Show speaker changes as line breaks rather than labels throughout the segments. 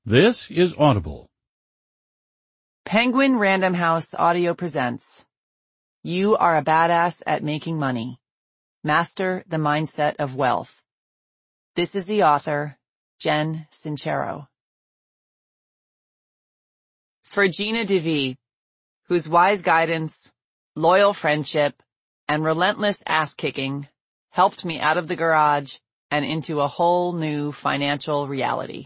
This is Audible.
Penguin Random House Audio presents You Are a Badass at Making Money. Master the Mindset of Wealth. This is the author, Jen Sincero. For Gina DeVee, whose wise guidance, loyal friendship, and relentless ass-kicking helped me out of the garage and into a whole new financial reality.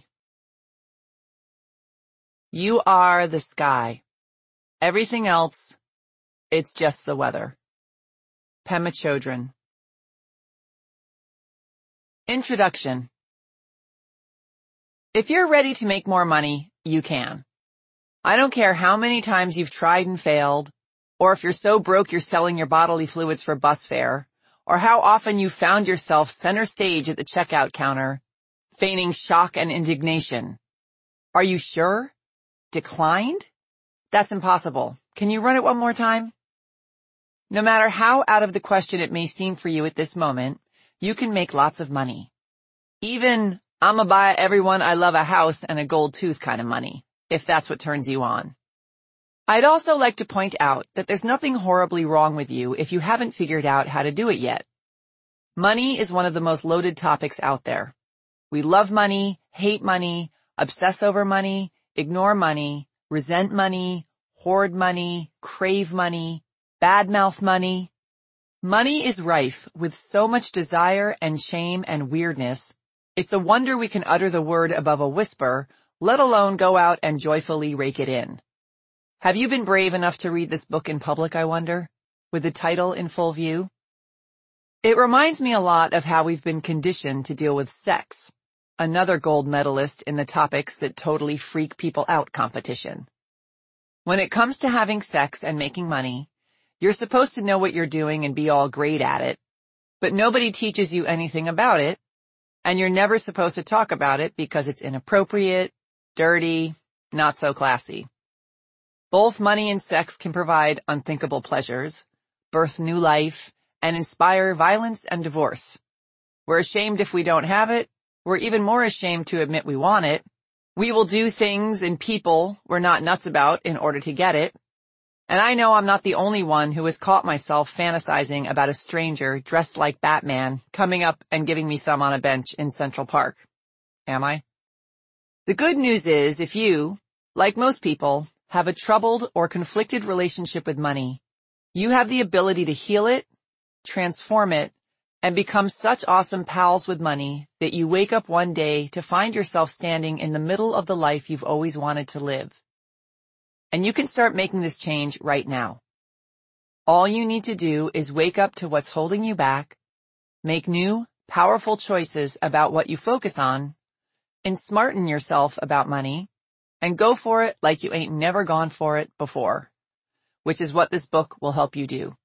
You are the sky. Everything else, it's just the weather. Pema Chodron. Introduction. If you're ready to make more money, you can. I don't care how many times you've tried and failed, or if you're so broke you're selling your bodily fluids for bus fare, or how often you found yourself center stage at the checkout counter, feigning shock and indignation. Are you sure? Declined? That's impossible. Can you run it one more time? No matter how out of the question it may seem for you at this moment, you can make lots of money. Even, I'ma buy everyone I love a house and a gold tooth kind of money, if that's what turns you on. I'd also like to point out that there's nothing horribly wrong with you if you haven't figured out how to do it yet. Money is one of the most loaded topics out there. We love money, hate money, obsess over money, ignore money, resent money, hoard money, crave money, badmouth money. Money is rife with so much desire and shame and weirdness. It's a wonder we can utter the word above a whisper, let alone go out and joyfully rake it in. Have you been brave enough to read this book in public, I wonder, with the title in full view? It reminds me a lot of how we've been conditioned to deal with sex, another gold medalist in the topics that totally freak people out competition. When it comes to having sex and making money, you're supposed to know what you're doing and be all great at it, but nobody teaches you anything about it, and you're never supposed to talk about it because it's inappropriate, dirty, not so classy. Both money and sex can provide unthinkable pleasures, birth new life, and inspire violence and divorce. We're ashamed if we don't have it. We're even more ashamed to admit we want it. We will do things and people we're not nuts about in order to get it. And I know I'm not the only one who has caught myself fantasizing about a stranger dressed like Batman coming up and giving me some on a bench in Central Park. Am I? The good news is if you, like most people, have a troubled or conflicted relationship with money, you have the ability to heal it, transform it, and become such awesome pals with money that you wake up one day to find yourself standing in the middle of the life you've always wanted to live. And you can start making this change right now. All you need to do is wake up to what's holding you back, make new, powerful choices about what you focus on, and smarten yourself about money, and go for it like you ain't never gone for it before, which is what this book will help you do.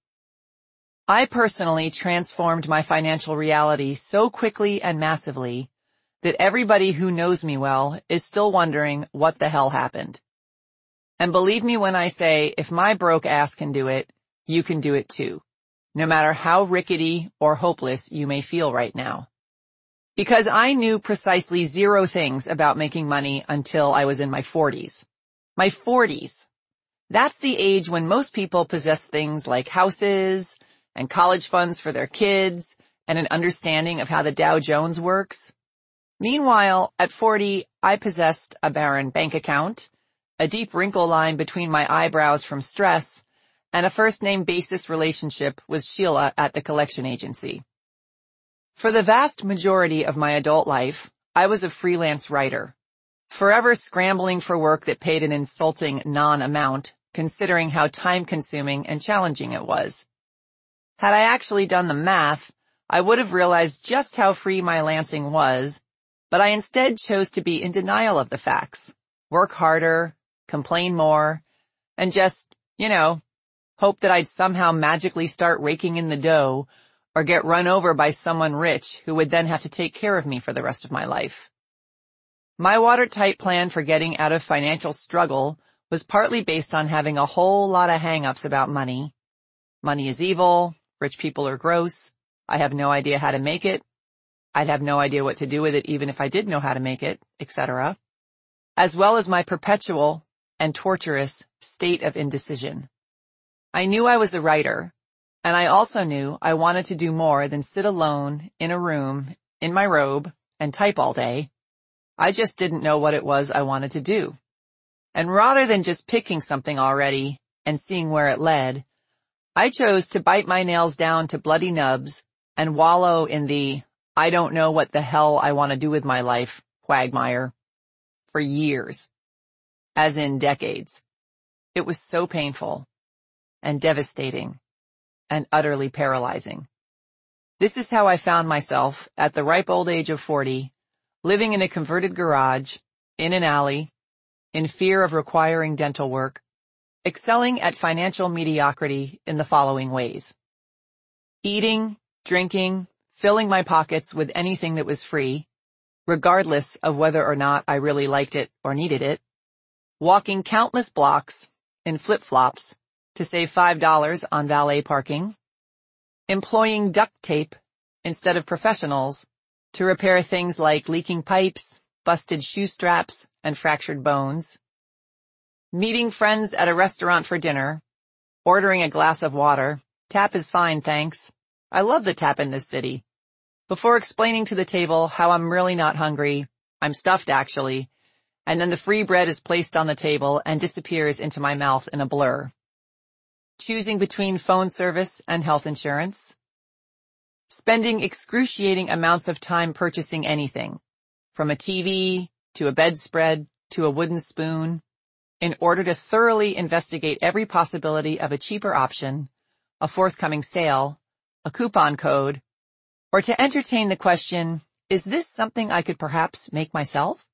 I personally transformed my financial reality so quickly and massively that everybody who knows me well is still wondering what the hell happened. And believe me when I say, if my broke ass can do it, you can do it too, no matter how rickety or hopeless you may feel right now. Because I knew precisely zero things about making money until I was in my 40s. My 40s. That's the age when most people possess things like houses and college funds for their kids and an understanding of how the Dow Jones works. Meanwhile, at 40, I possessed a barren bank account, a deep wrinkle line between my eyebrows from stress, and a first-name basis relationship with Sheila at the collection agency. For the vast majority of my adult life, I was a freelance writer, forever scrambling for work that paid an insulting non-amount, considering how time-consuming and challenging it was. Had I actually done the math, I would have realized just how free my lancing was, but I instead chose to be in denial of the facts, work harder, complain more, and just, hope that I'd somehow magically start raking in the dough or get run over by someone rich who would then have to take care of me for the rest of my life. My watertight plan for getting out of financial struggle was partly based on having a whole lot of hang-ups about money. Money is evil, rich people are gross, I have no idea how to make it, I'd have no idea what to do with it even if I did know how to make it, etc. as well as my perpetual and torturous state of indecision. I knew I was a writer, and I also knew I wanted to do more than sit alone in a room in my robe and type all day. I just didn't know what it was I wanted to do. And rather than just picking something already and seeing where it led, I chose to bite my nails down to bloody nubs and wallow in the I don't know what the hell I want to do with my life quagmire for years, as in decades. It was so painful and devastating and utterly paralyzing. This is how I found myself at the ripe old age of 40, living in a converted garage, in an alley, in fear of requiring dental work, excelling at financial mediocrity in the following ways. Eating, drinking, filling my pockets with anything that was free, regardless of whether or not I really liked it or needed it, walking countless blocks in flip-flops to save $5 on valet parking, employing duct tape instead of professionals to repair things like leaking pipes, busted shoe straps, and fractured bones, meeting friends at a restaurant for dinner, ordering a glass of water. Tap is fine, thanks. I love the tap in this city. Before explaining to the table how I'm really not hungry, I'm stuffed actually, and then the free bread is placed on the table and disappears into my mouth in a blur. Choosing between phone service and health insurance. Spending excruciating amounts of time purchasing anything, from a TV, to a bedspread, to a wooden spoon, in order to thoroughly investigate every possibility of a cheaper option, a forthcoming sale, a coupon code, or to entertain the question, is this something I could perhaps make myself?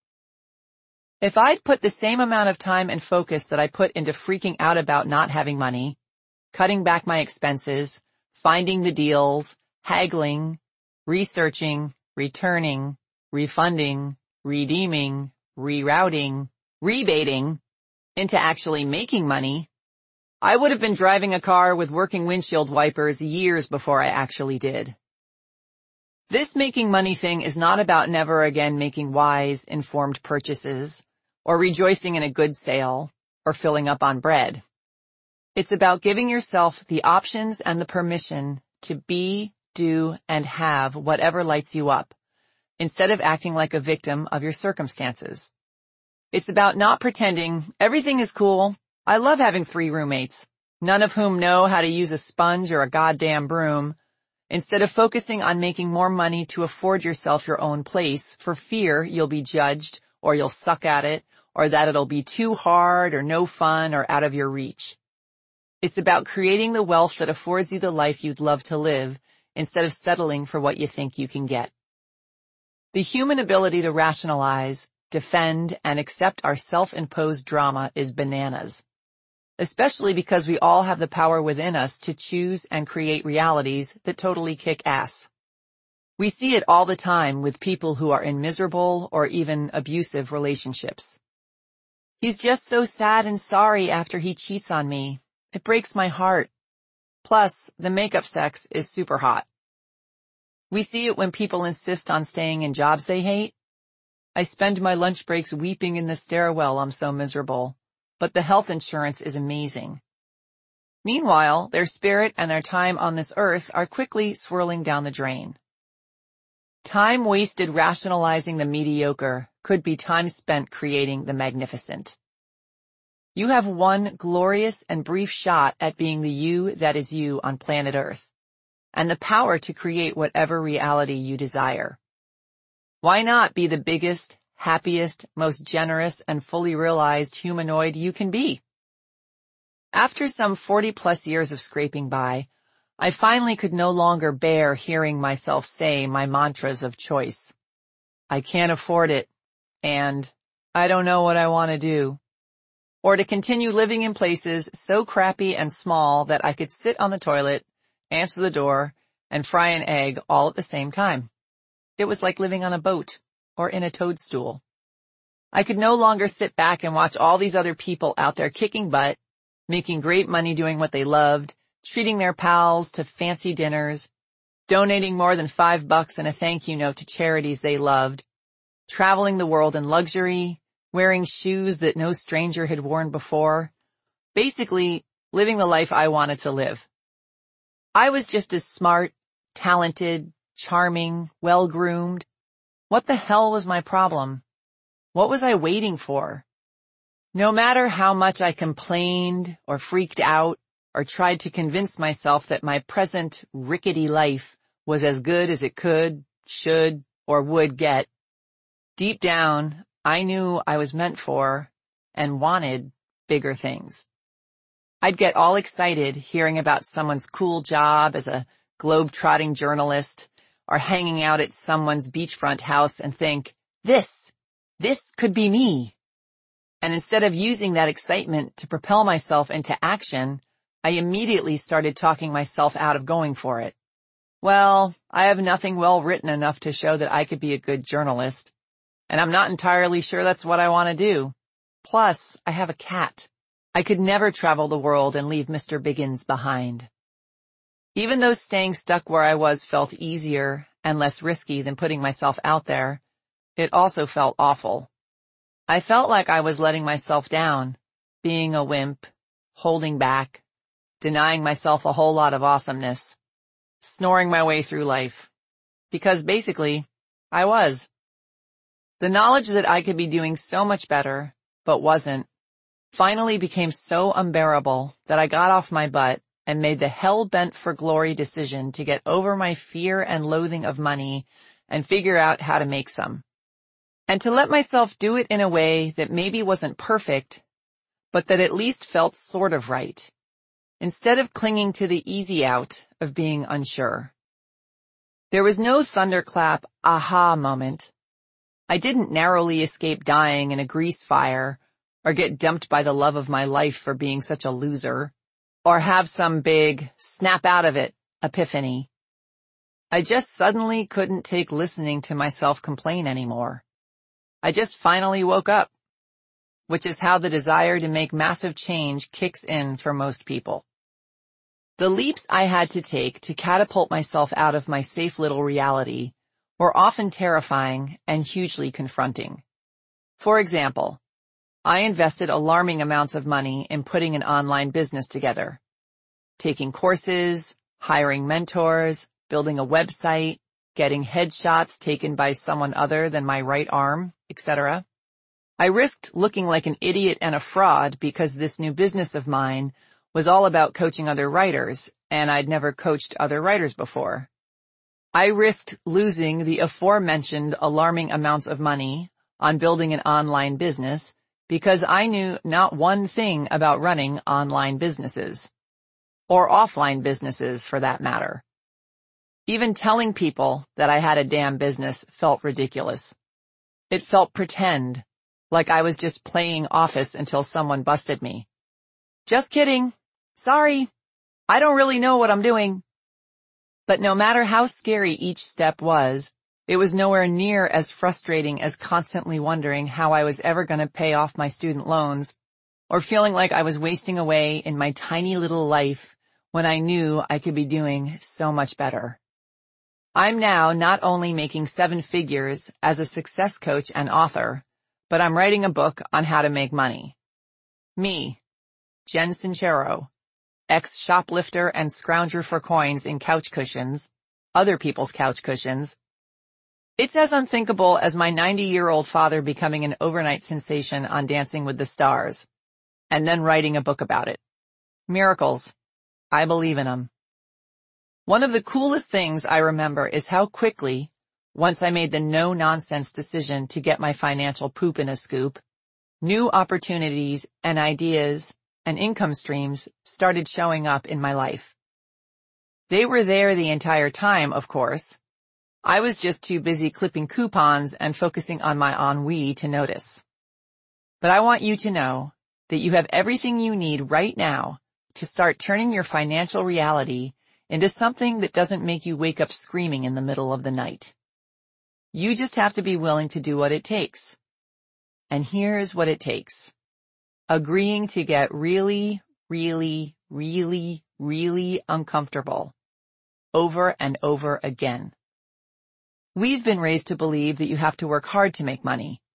If I'd put the same amount of time and focus that I put into freaking out about not having money, cutting back my expenses, finding the deals, haggling, researching, returning, refunding, redeeming, rerouting, rebating, into actually making money, I would have been driving a car with working windshield wipers years before I actually did. This making money thing is not about never again making wise, informed purchases, or rejoicing in a good sale, or filling up on bread. It's about giving yourself the options and the permission to be, do, and have whatever lights you up, instead of acting like a victim of your circumstances. It's about not pretending everything is cool. I love having 3 roommates, none of whom know how to use a sponge or a goddamn broom, instead of focusing on making more money to afford yourself your own place for fear you'll be judged or you'll suck at it or that it'll be too hard or no fun or out of your reach. It's about creating the wealth that affords you the life you'd love to live instead of settling for what you think you can get. The human ability to rationalize, defend, and accept our self-imposed drama is bananas, especially because we all have the power within us to choose and create realities that totally kick ass. We see it all the time with people who are in miserable or even abusive relationships. He's just so sad and sorry after he cheats on me. It breaks my heart. Plus, the makeup sex is super hot. We see it when people insist on staying in jobs they hate. I spend my lunch breaks weeping in the stairwell, I'm so miserable. But the health insurance is amazing. Meanwhile, their spirit and their time on this earth are quickly swirling down the drain. Time wasted rationalizing the mediocre could be time spent creating the magnificent. You have one glorious and brief shot at being the you that is you on planet Earth, and the power to create whatever reality you desire. Why not be the biggest, happiest, most generous, and fully realized humanoid you can be? After some 40-plus years of scraping by, I finally could no longer bear hearing myself say my mantras of choice. I can't afford it, and I don't know what I want to do. Or to continue living in places so crappy and small that I could sit on the toilet, answer the door, and fry an egg all at the same time. It was like living on a boat or in a toadstool. I could no longer sit back and watch all these other people out there kicking butt, making great money doing what they loved, treating their pals to fancy dinners, donating more than $5 and a thank you note to charities they loved, traveling the world in luxury, wearing shoes that no stranger had worn before, basically living the life I wanted to live. I was just as smart, talented, charming, well-groomed. What the hell was my problem? What was I waiting for? No matter how much I complained or freaked out or tried to convince myself that my present rickety life was as good as it could, should, or would get, deep down, I knew I was meant for and wanted bigger things. I'd get all excited hearing about someone's cool job as a globe-trotting journalist or hanging out at someone's beachfront house and think, this could be me. And instead of using that excitement to propel myself into action, I immediately started talking myself out of going for it. Well, I have nothing well written enough to show that I could be a good journalist, and I'm not entirely sure that's what I want to do. Plus, I have a cat. I could never travel the world and leave Mr. Biggins behind. Even though staying stuck where I was felt easier and less risky than putting myself out there, it also felt awful. I felt like I was letting myself down, being a wimp, holding back, denying myself a whole lot of awesomeness, snoring my way through life. Because basically, I was. The knowledge that I could be doing so much better, but wasn't, finally became so unbearable that I got off my butt and made the hell-bent for glory decision to get over my fear and loathing of money and figure out how to make some. And to let myself do it in a way that maybe wasn't perfect, but that at least felt sort of right, instead of clinging to the easy out of being unsure. There was no thunderclap aha moment. I didn't narrowly escape dying in a grease fire, or get dumped by the love of my life for being such a loser, or have some big snap out of it epiphany. I just suddenly couldn't take listening to myself complain anymore. I just finally woke up, which is how the desire to make massive change kicks in for most people. The leaps I had to take to catapult myself out of my safe little reality were often terrifying and hugely confronting. For example, I invested alarming amounts of money in putting an online business together, taking courses, hiring mentors, building a website, getting headshots taken by someone other than my right arm, etc. I risked looking like an idiot and a fraud because this new business of mine was all about coaching other writers, and I'd never coached other writers before. I risked losing the aforementioned alarming amounts of money on building an online business because I knew not one thing about running online businesses, or offline businesses for that matter. Even telling people that I had a damn business felt ridiculous. It felt pretend, like I was just playing office until someone busted me. Just kidding. Sorry. I don't really know what I'm doing. But no matter how scary each step was, it was nowhere near as frustrating as constantly wondering how I was ever going to pay off my student loans, or feeling like I was wasting away in my tiny little life when I knew I could be doing so much better. I'm now not only making 7 figures as a success coach and author, but I'm writing a book on how to make money. Me, Jen Sincero, ex-shoplifter and scrounger for coins in couch cushions, other people's couch cushions. It's as unthinkable as my 90-year-old father becoming an overnight sensation on Dancing with the Stars, and then writing a book about it. Miracles. I believe in them. One of the coolest things I remember is how quickly, once I made the no-nonsense decision to get my financial poop in a scoop, new opportunities and ideas and income streams started showing up in my life. They were there the entire time, of course. I was just too busy clipping coupons and focusing on my ennui to notice. But I want you to know that you have everything you need right now to start turning your financial reality into something that doesn't make you wake up screaming in the middle of the night. You just have to be willing to do what it takes. And here's what it takes. Agreeing to get really, really, really, really uncomfortable over and over again. We've been raised to believe that you have to work hard to make money,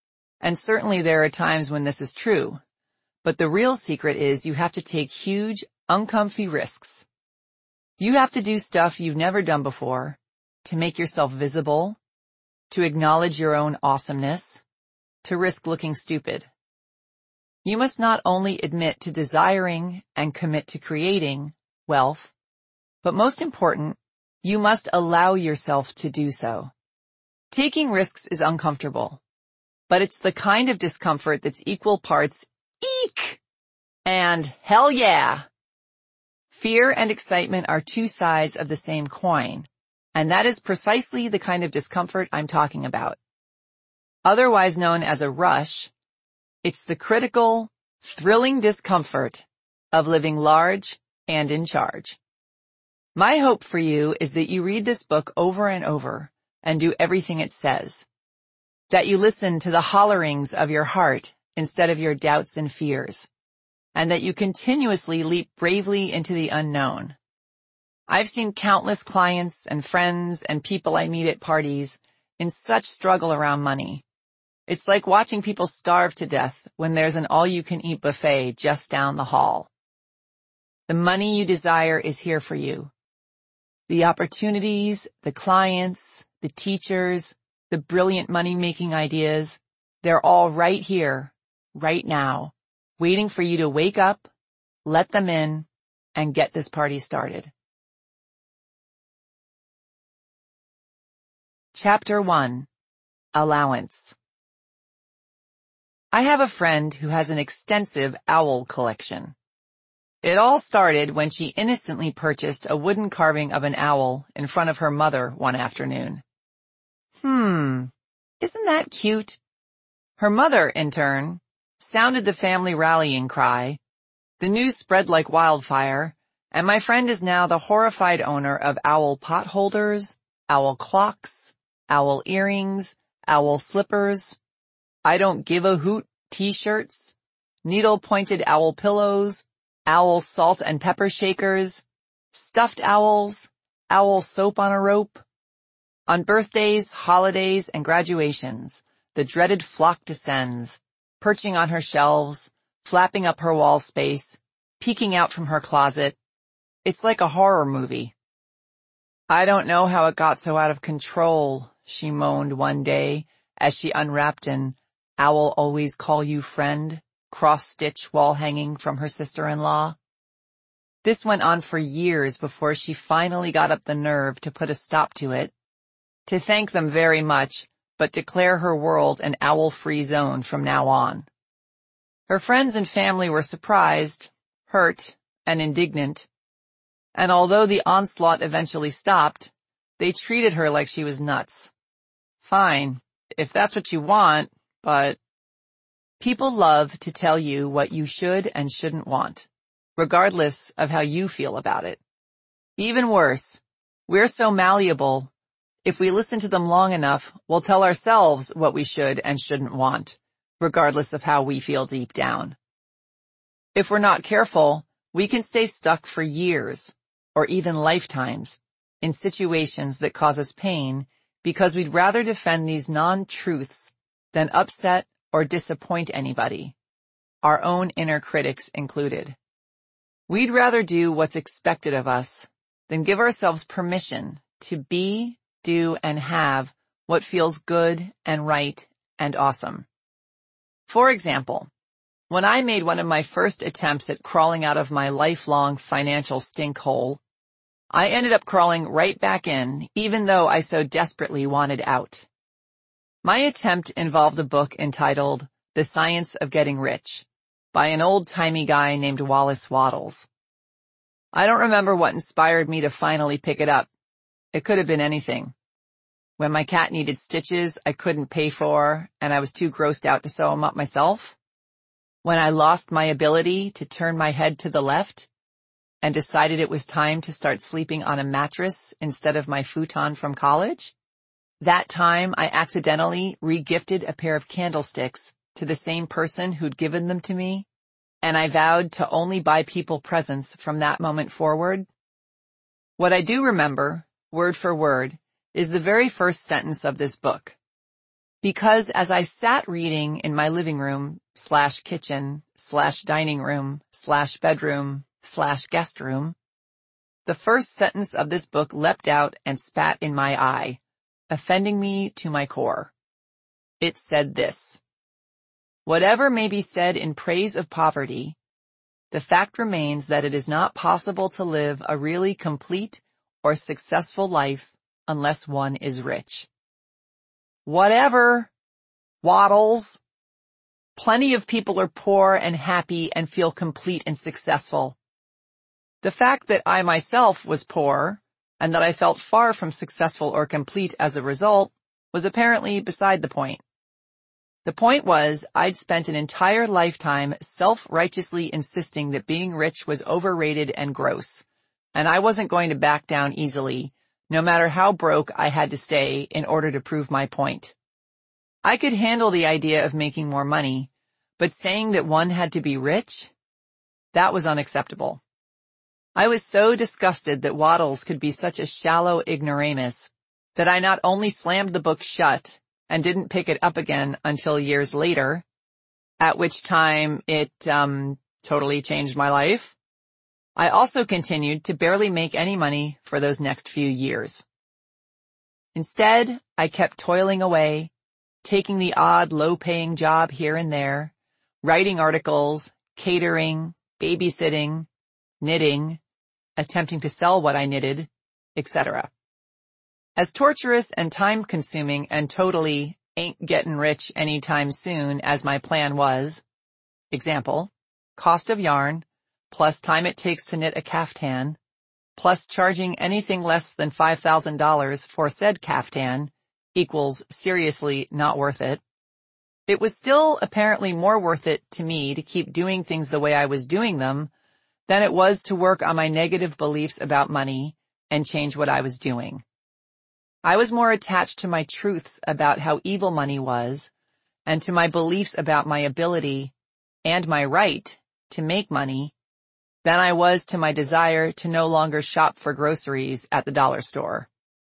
And certainly there are times when this is true. But the real secret is you have to take huge, uncomfy risks. You have to do stuff you've never done before, to make yourself visible, to acknowledge your own awesomeness, to risk looking stupid. You must not only admit to desiring and commit to creating wealth, but most important, you must allow yourself to do so. Taking risks is uncomfortable, but it's the kind of discomfort that's equal parts eek and hell yeah. Fear and excitement are two sides of the same coin, and that is precisely the kind of discomfort I'm talking about. Otherwise known as a rush, it's the critical, thrilling discomfort of living large and in charge. My hope for you is that you read this book over and over and do everything it says. That you listen to the hollerings of your heart instead of your doubts and fears. And that you continuously leap bravely into the unknown. I've seen countless clients and friends and people I meet at parties in such struggle around money. It's like watching people starve to death when there's an all-you-can-eat buffet just down the hall. The money you desire is here for you. The opportunities, the clients, the teachers, the brilliant money-making ideas, they're all right here, right now, waiting for you to wake up, let them in, and get this party started. Chapter 1. Allowance. I have a friend who has an extensive owl collection. It all started when she innocently purchased a wooden carving of an owl in front of her mother one afternoon. Isn't that cute? Her mother, in turn, sounded the family rallying cry. The news spread like wildfire, and my friend is now the horrified owner of owl pot holders, owl clocks, owl earrings, owl slippers, I don't give a hoot t-shirts, needle-pointed owl pillows, owl salt and pepper shakers, stuffed owls, owl soap on a rope. On birthdays, holidays, and graduations, the dreaded flock descends, perching on her shelves, flapping up her wall space, peeking out from her closet. It's like a horror movie. I don't know how it got so out of control, she moaned one day as she unwrapped an "Owl always call you friend" cross-stitch wall hanging from her sister-in-law. This went on for years before she finally got up the nerve to put a stop to it, to thank them very much, but declare her world an owl-free zone from now on. Her friends and family were surprised, hurt, and indignant, and although the onslaught eventually stopped, they treated her like she was nuts. Fine, if that's what you want, but people love to tell you what you should and shouldn't want, regardless of how you feel about it. Even worse, we're so malleable, if we listen to them long enough, we'll tell ourselves what we should and shouldn't want, regardless of how we feel deep down. If we're not careful, we can stay stuck for years, or even lifetimes, in situations that cause us pain because we'd rather defend these non-truths than upset or disappoint anybody, our own inner critics included. We'd rather do what's expected of us than give ourselves permission to be, do, and have what feels good and right and awesome. For example, when I made one of my first attempts at crawling out of my lifelong financial stink hole, I ended up crawling right back in, even though I so desperately wanted out. My attempt involved a book entitled The Science of Getting Rich by an old-timey guy named Wallace Wattles. I don't remember what inspired me to finally pick it up. It could have been anything. When my cat needed stitches I couldn't pay for and I was too grossed out to sew them up myself. When I lost my ability to turn my head to the left and decided it was time to start sleeping on a mattress instead of my futon from college. That time I accidentally re-gifted a pair of candlesticks to the same person who'd given them to me, and I vowed to only buy people presents from that moment forward. What I do remember, word for word, is the very first sentence of this book. Because as I sat reading in my living room / kitchen / dining room / bedroom / guest room, the first sentence of this book leapt out and spat in my eye, offending me to my core. It said this: "Whatever may be said in praise of poverty, the fact remains that it is not possible to live a really complete or successful life unless one is rich." Whatever, Waddles. Plenty of people are poor and happy and feel complete and successful. The fact that I myself was poor, and that I felt far from successful or complete as a result, was apparently beside the point. The point was, I'd spent an entire lifetime self-righteously insisting that being rich was overrated and gross, and I wasn't going to back down easily, no matter how broke I had to stay in order to prove my point. I could handle the idea of making more money, but saying that one had to be rich? That was unacceptable. I was so disgusted that Waddles could be such a shallow ignoramus that I not only slammed the book shut and didn't pick it up again until years later, at which time it, totally changed my life, I also continued to barely make any money for those next few years. Instead, I kept toiling away, taking the odd low-paying job here and there, writing articles, catering, babysitting, knitting, attempting to sell what I knitted, etc. As torturous and time-consuming and totally ain't getting rich anytime soon as my plan was, example, cost of yarn, plus time it takes to knit a caftan, plus charging anything less than $5,000 for said caftan, equals seriously not worth it. It was still apparently more worth it to me to keep doing things the way I was doing them than it was to work on my negative beliefs about money and change what I was doing. I was more attached to my truths about how evil money was and to my beliefs about my ability and my right to make money than I was to my desire to no longer shop for groceries at the dollar store.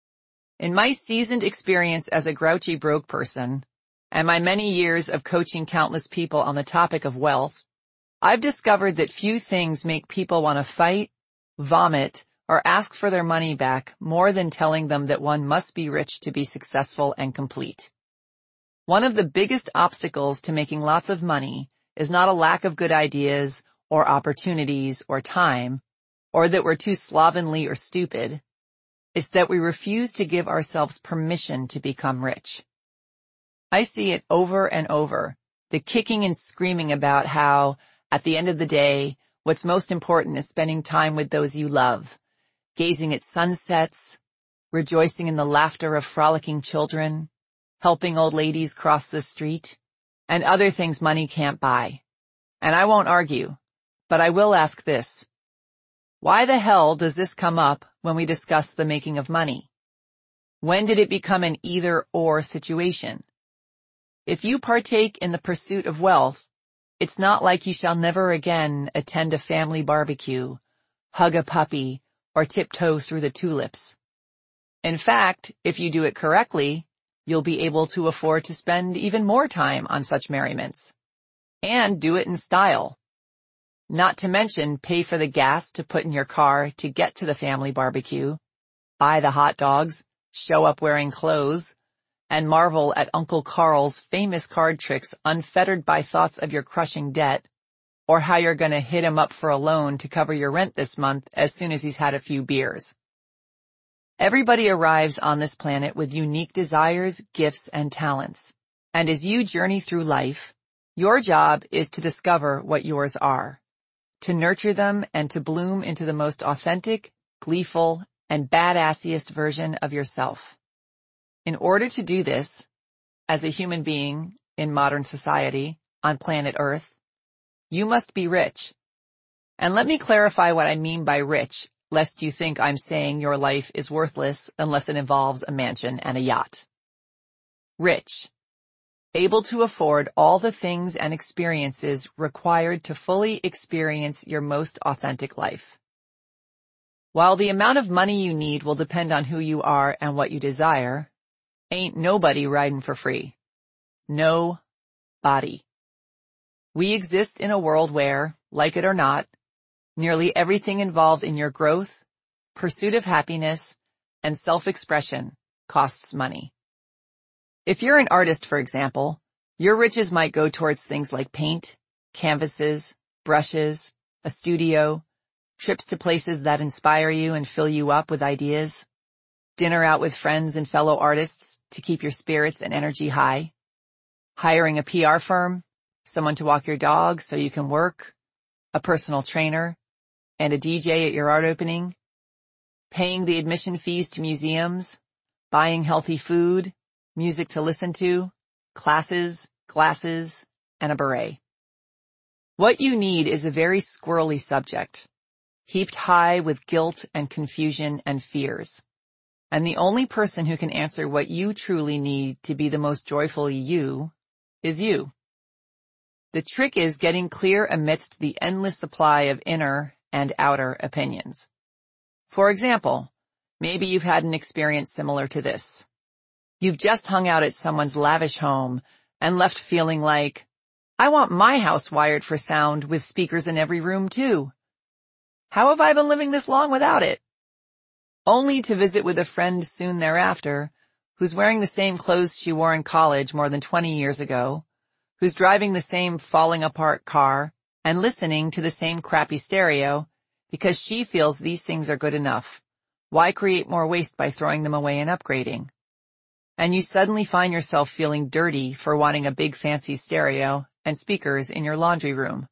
In my seasoned experience as a grouchy broke person, and my many years of coaching countless people on the topic of wealth, I've discovered that few things make people want to fight, vomit, or ask for their money back more than telling them that one must be rich to be successful and complete. One of the biggest obstacles to making lots of money is not a lack of good ideas or opportunities or time, or that we're too slovenly or stupid. It's that we refuse to give ourselves permission to become rich. I see it over and over, the kicking and screaming about how, at the end of the day, what's most important is spending time with those you love, gazing at sunsets, rejoicing in the laughter of frolicking children, helping old ladies cross the street, and other things money can't buy. And I won't argue, but I will ask this. Why the hell does this come up when we discuss the making of money? When did it become an either-or situation? If you partake in the pursuit of wealth, it's not like you shall never again attend a family barbecue, hug a puppy, or tiptoe through the tulips. In fact, if you do it correctly, you'll be able to afford to spend even more time on such merriments. And do it in style. Not to mention pay for the gas to put in your car to get to the family barbecue, buy the hot dogs, show up wearing clothes, and marvel at Uncle Carl's famous card tricks unfettered by thoughts of your crushing debt, or how you're gonna hit him up for a loan to cover your rent this month as soon as he's had a few beers. Everybody arrives on this planet with unique desires, gifts, and talents. And as you journey through life, your job is to discover what yours are, to nurture them and to bloom into the most authentic, gleeful, and badassiest version of yourself. In order to do this, as a human being in modern society on planet Earth, you must be rich. And let me clarify what I mean by rich, lest you think I'm saying your life is worthless unless it involves a mansion and a yacht. Rich. Able to afford all the things and experiences required to fully experience your most authentic life. While the amount of money you need will depend on who you are and what you desire, ain't nobody riding for free. No body. We exist in a world where, like it or not, nearly everything involved in your growth, pursuit of happiness, and self-expression costs money. If you're an artist, for example, your riches might go towards things like paint, canvases, brushes, a studio, trips to places that inspire you and fill you up with ideas, dinner out with friends and fellow artists to keep your spirits and energy high, hiring a PR firm, someone to walk your dog so you can work, a personal trainer, and a DJ at your art opening, paying the admission fees to museums, buying healthy food, music to listen to, classes, glasses, and a beret. What you need is a very squirrely subject, heaped high with guilt and confusion and fears. And the only person who can answer what you truly need to be the most joyful you is you. The trick is getting clear amidst the endless supply of inner and outer opinions. For example, maybe you've had an experience similar to this. You've just hung out at someone's lavish home and left feeling like, I want my house wired for sound with speakers in every room too. How have I been living this long without it? Only to visit with a friend soon thereafter, who's wearing the same clothes she wore in college more than 20 years ago, who's driving the same falling apart car and listening to the same crappy stereo because she feels these things are good enough. Why create more waste by throwing them away and upgrading? And you suddenly find yourself feeling dirty for wanting a big fancy stereo and speakers in your laundry room.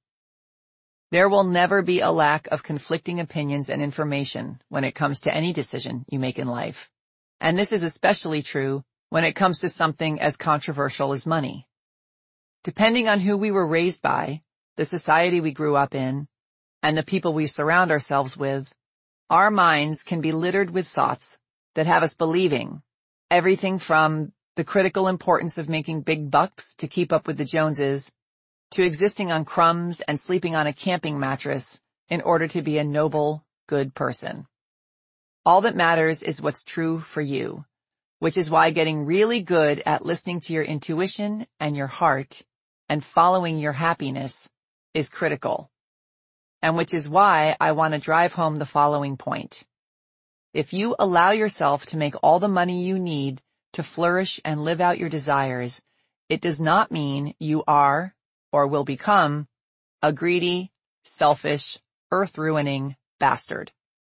There will never be a lack of conflicting opinions and information when it comes to any decision you make in life. And this is especially true when it comes to something as controversial as money. Depending on who we were raised by, the society we grew up in, and the people we surround ourselves with, our minds can be littered with thoughts that have us believing everything from the critical importance of making big bucks to keep up with the Joneses, to existing on crumbs and sleeping on a camping mattress in order to be a noble, good person. All that matters is what's true for you, which is why getting really good at listening to your intuition and your heart and following your happiness is critical. And which is why I want to drive home the following point. If you allow yourself to make all the money you need to flourish and live out your desires, it does not mean you are or will become a greedy, selfish, earth-ruining bastard.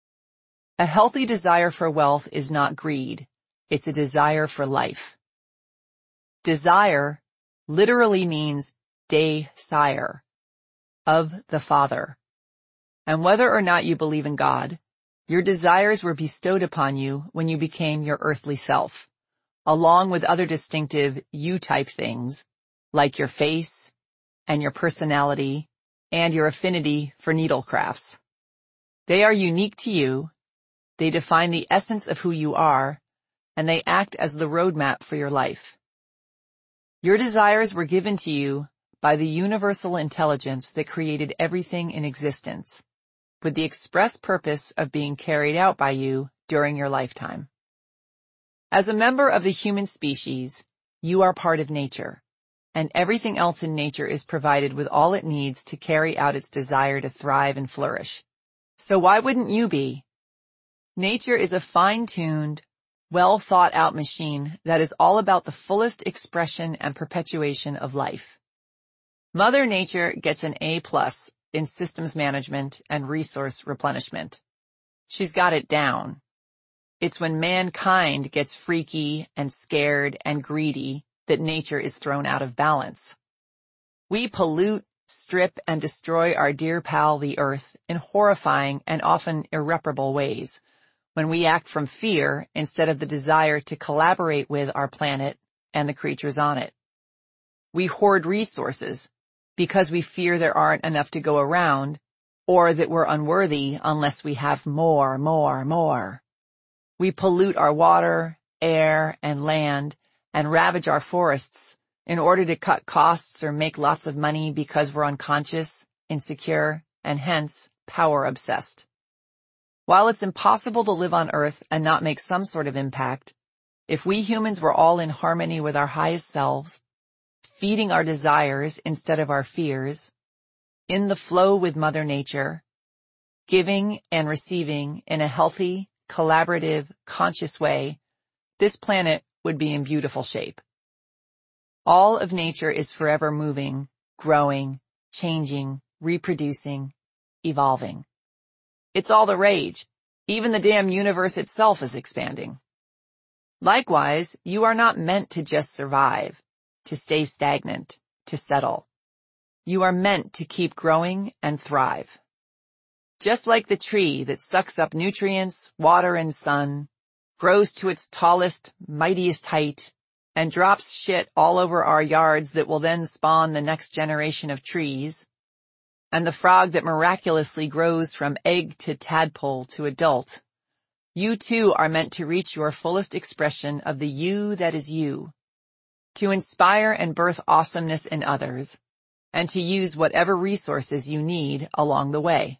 A healthy desire for wealth is not greed. It's a desire for life. Desire literally means desire, of the Father. And whether or not you believe in God, your desires were bestowed upon you when you became your earthly self, along with other distinctive you-type things, like your face, and your personality, and your affinity for needlecrafts. They are unique to you, they define the essence of who you are, and they act as the roadmap for your life. Your desires were given to you by the universal intelligence that created everything in existence, with the express purpose of being carried out by you during your lifetime. As a member of the human species, you are part of nature, and everything else in nature is provided with all it needs to carry out its desire to thrive and flourish. So why wouldn't you be? Nature is a fine-tuned, well-thought-out machine that is all about the fullest expression and perpetuation of life. Mother Nature gets an A+ in systems management and resource replenishment. She's got it down. It's when mankind gets freaky and scared and greedy that nature is thrown out of balance. We pollute, strip, and destroy our dear pal the Earth in horrifying and often irreparable ways when we act from fear instead of the desire to collaborate with our planet and the creatures on it. We hoard resources because we fear there aren't enough to go around, or that we're unworthy unless we have more. We pollute our water, air, and land, and ravage our forests in order to cut costs or make lots of money because we're unconscious, insecure, and hence power-obsessed. While it's impossible to live on Earth and not make some sort of impact, if we humans were all in harmony with our highest selves, feeding our desires instead of our fears, in the flow with Mother Nature, giving and receiving in a healthy, collaborative, conscious way, this planet would be in beautiful shape. All of nature is forever moving, growing, changing, reproducing, evolving. It's all the rage. Even the damn universe itself is expanding. Likewise, you are not meant to just survive, to stay stagnant, to settle. You are meant to keep growing and thrive. Just like the tree that sucks up nutrients, water, and sun, grows to its tallest, mightiest height, and drops shit all over our yards that will then spawn the next generation of trees, and the frog that miraculously grows from egg to tadpole to adult, you too are meant to reach your fullest expression of the you that is you, to inspire and birth awesomeness in others, and to use whatever resources you need along the way.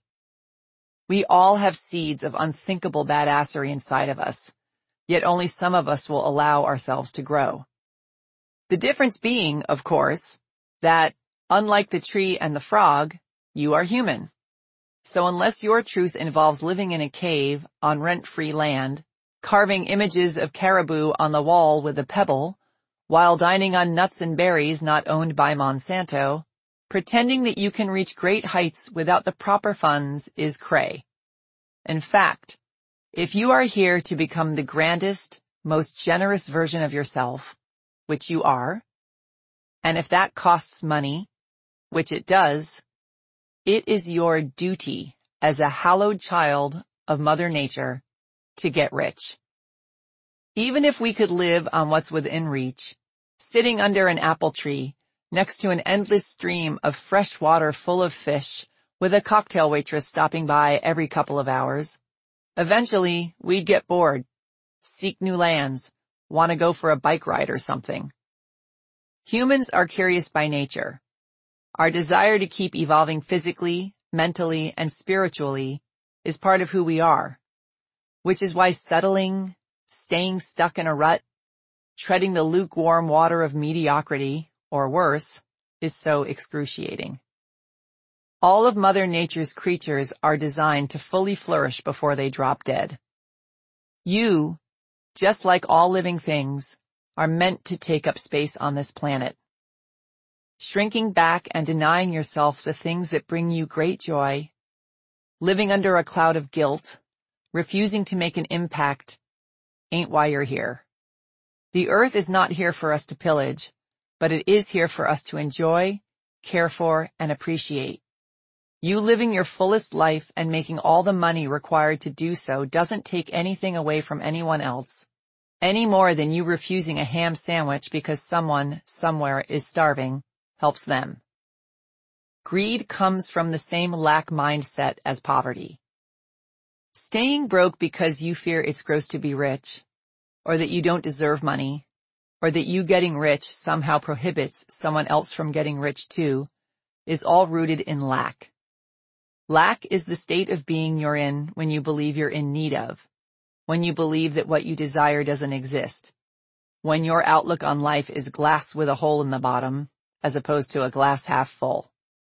We all have seeds of unthinkable badassery inside of us, yet only some of us will allow ourselves to grow. The difference being, of course, that, unlike the tree and the frog, you are human. So unless your truth involves living in a cave on rent-free land, carving images of caribou on the wall with a pebble, while dining on nuts and berries not owned by Monsanto, pretending that you can reach great heights without the proper funds is cray. In fact, if you are here to become the grandest, most generous version of yourself, which you are, and if that costs money, which it does, it is your duty as a hallowed child of Mother Nature to get rich. Even if we could live on what's within reach, sitting under an apple tree next to an endless stream of fresh water full of fish with a cocktail waitress stopping by every couple of hours, eventually we'd get bored, seek new lands, want to go for a bike ride or something. Humans are curious by nature. Our desire to keep evolving physically, mentally, and spiritually is part of who we are, which is why settling, staying stuck in a rut, treading the lukewarm water of mediocrity, or worse, is so excruciating. All of Mother Nature's creatures are designed to fully flourish before they drop dead. You, just like all living things, are meant to take up space on this planet. Shrinking back and denying yourself the things that bring you great joy, living under a cloud of guilt, refusing to make an impact, ain't why you're here. The earth is not here for us to pillage, but it is here for us to enjoy, care for, and appreciate. You living your fullest life and making all the money required to do so doesn't take anything away from anyone else, any more than you refusing a ham sandwich because someone, somewhere, is starving, helps them. Greed comes from the same lack mindset as poverty. Staying broke because you fear it's gross to be rich, or that you don't deserve money, or that you getting rich somehow prohibits someone else from getting rich too, is all rooted in lack. Lack is the state of being you're in when you believe you're in need of, when you believe that what you desire doesn't exist, when your outlook on life is glass with a hole in the bottom, as opposed to a glass half full.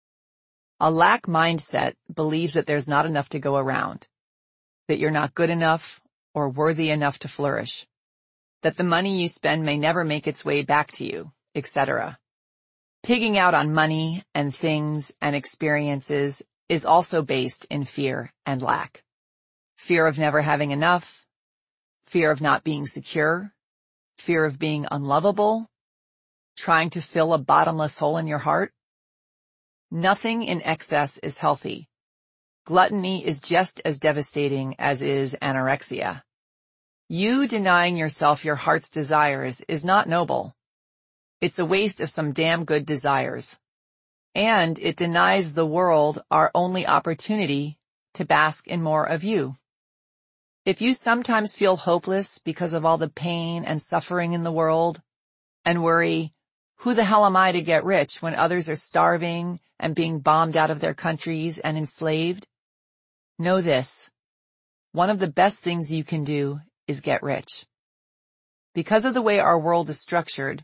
A lack mindset believes that there's not enough to go around, that you're not good enough or worthy enough to flourish, that the money you spend may never make its way back to you, etc. Pigging out on money and things and experiences is also based in fear and lack. Fear of never having enough, fear of not being secure, fear of being unlovable, trying to fill a bottomless hole in your heart. Nothing in excess is healthy. Gluttony is just as devastating as is anorexia. You denying yourself your heart's desires is not noble. It's a waste of some damn good desires. And it denies the world our only opportunity to bask in more of you. If you sometimes feel hopeless because of all the pain and suffering in the world, and worry, who the hell am I to get rich when others are starving and being bombed out of their countries and enslaved? Know this. One of the best things you can do is get rich. Because of the way our world is structured,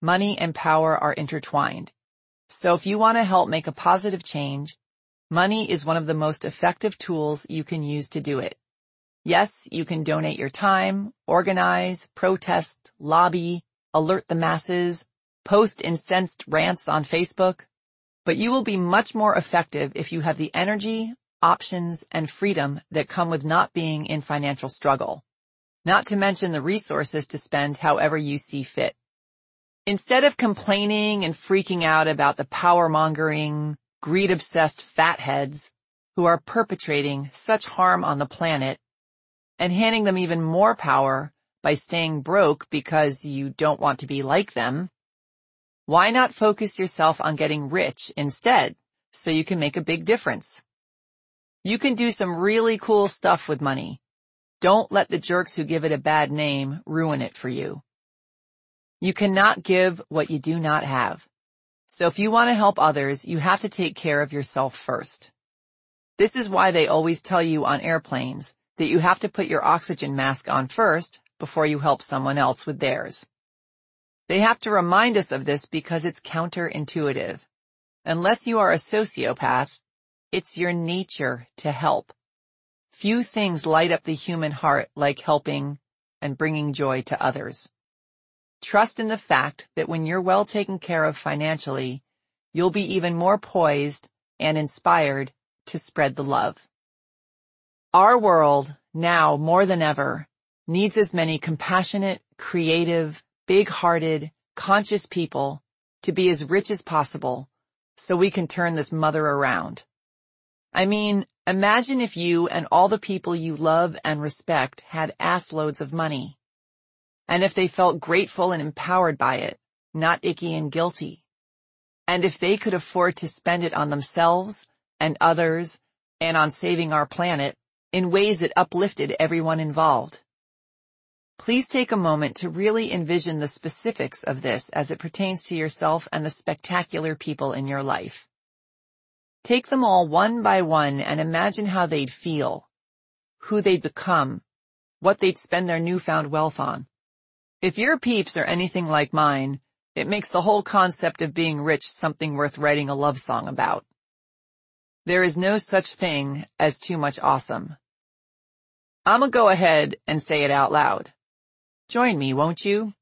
money and power are intertwined. So if you want to help make a positive change, money is one of the most effective tools you can use to do it. Yes, you can donate your time, organize, protest, lobby, alert the masses, post incensed rants on Facebook, but you will be much more effective if you have the energy, options, and freedom that come with not being in financial struggle, not to mention the resources to spend however you see fit. Instead of complaining and freaking out about the power-mongering, greed-obsessed fatheads who are perpetrating such harm on the planet and handing them even more power by staying broke because you don't want to be like them, why not focus yourself on getting rich instead so you can make a big difference? You can do some really cool stuff with money. Don't let the jerks who give it a bad name ruin it for you. You cannot give what you do not have. So if you want to help others, you have to take care of yourself first. This is why they always tell you on airplanes that you have to put your oxygen mask on first before you help someone else with theirs. They have to remind us of this because it's counterintuitive. Unless you are a sociopath, it's your nature to help. Few things light up the human heart like helping and bringing joy to others. Trust in the fact that when you're well taken care of financially, you'll be even more poised and inspired to spread the love. Our world, now more than ever, needs as many compassionate, creative, big-hearted, conscious people to be as rich as possible so we can turn this mother around. I mean, imagine if you and all the people you love and respect had assloads of money. And if they felt grateful and empowered by it, not icky and guilty. And if they could afford to spend it on themselves and others and on saving our planet in ways that uplifted everyone involved. Please take a moment to really envision the specifics of this as it pertains to yourself and the spectacular people in your life. Take them all one by one and imagine how they'd feel, who they'd become, what they'd spend their newfound wealth on. If your peeps are anything like mine, it makes the whole concept of being rich something worth writing a love song about. There is no such thing as too much awesome. I'ma go ahead and say it out loud. Join me, won't you?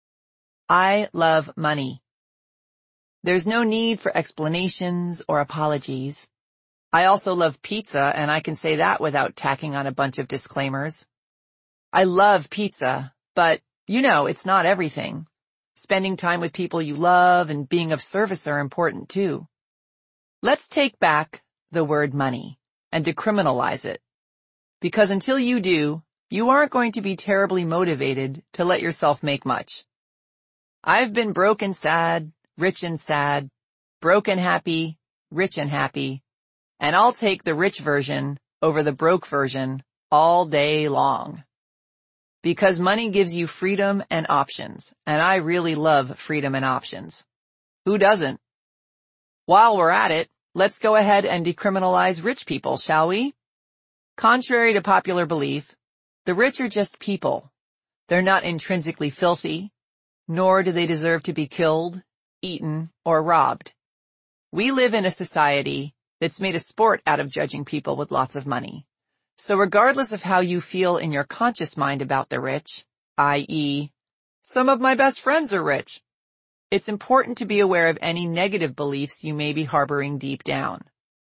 I love money. There's no need for explanations or apologies. I also love pizza, and I can say that without tacking on a bunch of disclaimers. I love pizza, but, it's not everything. Spending time with people you love and being of service are important too. Let's take back the word money and decriminalize it. Because until you do, you aren't going to be terribly motivated to let yourself make much. I've been broke and sad, rich and sad, broke and happy, rich and happy, and I'll take the rich version over the broke version all day long. Because money gives you freedom and options, and I really love freedom and options. Who doesn't? While we're at it, let's go ahead and decriminalize rich people, shall we? Contrary to popular belief, the rich are just people. They're not intrinsically filthy, nor do they deserve to be killed, eaten, or robbed. We live in a society that's made a sport out of judging people with lots of money. So regardless of how you feel in your conscious mind about the rich, i.e., some of my best friends are rich, it's important to be aware of any negative beliefs you may be harboring deep down.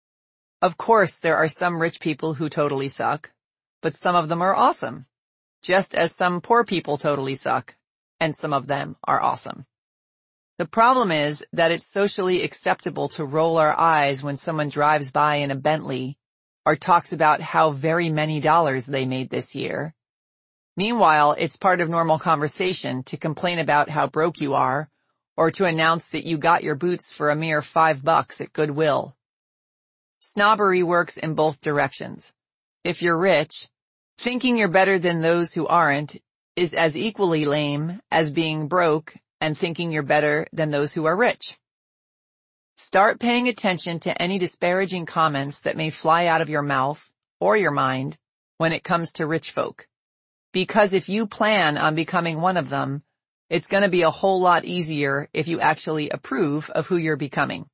Of course, there are some rich people who totally suck, but some of them are awesome, just as some poor people totally suck, and some of them are awesome. The problem is that it's socially acceptable to roll our eyes when someone drives by in a Bentley or talks about how very many dollars they made this year. Meanwhile, it's part of normal conversation to complain about how broke you are or to announce that you got your boots for a mere $5 at Goodwill. Snobbery works in both directions. If you're rich, thinking you're better than those who aren't is as equally lame as being broke and thinking you're better than those who are rich. Start paying attention to any disparaging comments that may fly out of your mouth or your mind when it comes to rich folk. Because if you plan on becoming one of them, It's going to be a whole lot easier if you actually approve of who you're becoming.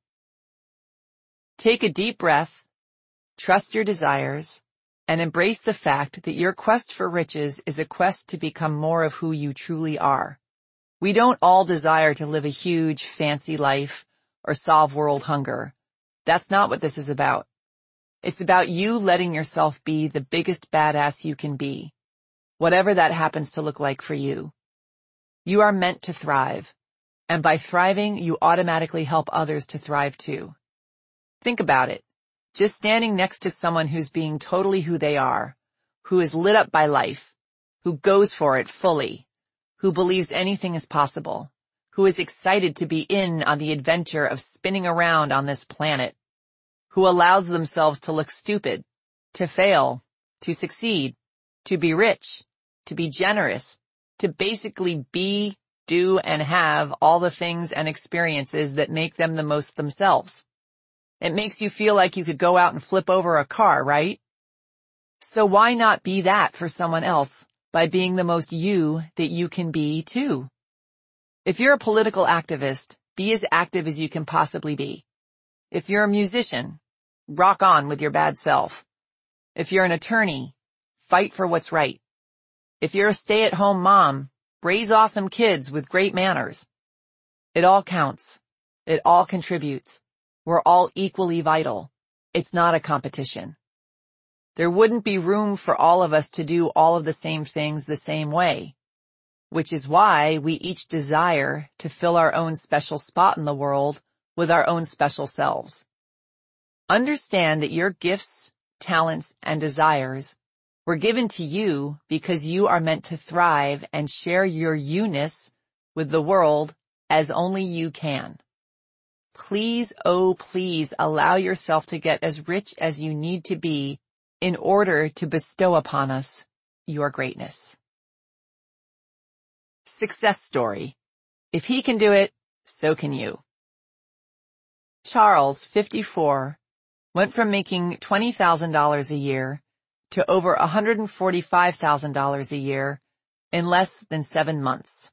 Take a deep breath, trust your desires, and embrace the fact that your quest for riches is a quest to become more of who you truly are. We don't all desire to live a huge, fancy life or solve world hunger. That's not what this is about. It's about you letting yourself be the biggest badass you can be, whatever that happens to look like for you. You are meant to thrive, and by thriving, you automatically help others to thrive too. Think about it. Just standing next to someone who's being totally who they are, who is lit up by life, who goes for it fully, who believes anything is possible, who is excited to be in on the adventure of spinning around on this planet, who allows themselves to look stupid, to fail, to succeed, to be rich, to be generous, to basically be, do, and have all the things and experiences that make them the most themselves. It makes you feel like you could go out and flip over a car, right? So why not be that for someone else by being the most you that you can be too? If you're a political activist, be as active as you can possibly be. If you're a musician, rock on with your bad self. If you're an attorney, fight for what's right. If you're a stay-at-home mom, raise awesome kids with great manners. It all counts. It all contributes. We're all equally vital. It's not a competition. There wouldn't be room for all of us to do all of the same things the same way, which is why we each desire to fill our own special spot in the world with our own special selves. Understand that your gifts, talents, and desires were given to you because you are meant to thrive and share your you-ness with the world as only you can. Please, oh please, allow yourself to get as rich as you need to be in order to bestow upon us your greatness. Success story. If he can do it, so can you. Charles, 54, went from making $20,000 a year to over $145,000 a year in less than 7 months.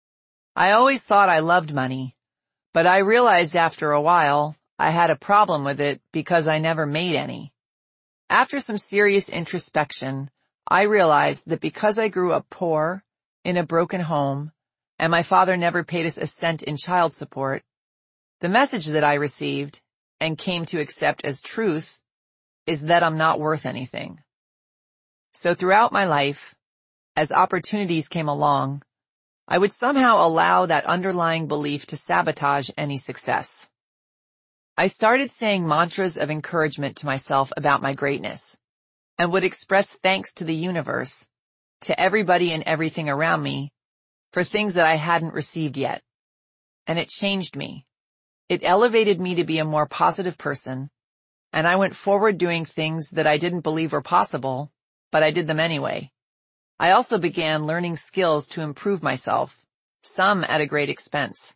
I always thought I loved money, but I realized after a while I had a problem with it because I never made any. After some serious introspection, I realized that because I grew up poor, in a broken home, and my father never paid us a cent in child support, the message that I received and came to accept as truth is that I'm not worth anything. So throughout my life, as opportunities came along, I would somehow allow that underlying belief to sabotage any success. I started saying mantras of encouragement to myself about my greatness, and would express thanks to the universe, to everybody and everything around me, for things that I hadn't received yet. And it changed me. It elevated me to be a more positive person, and I went forward doing things that I didn't believe were possible, but I did them anyway. I also began learning skills to improve myself, some at a great expense.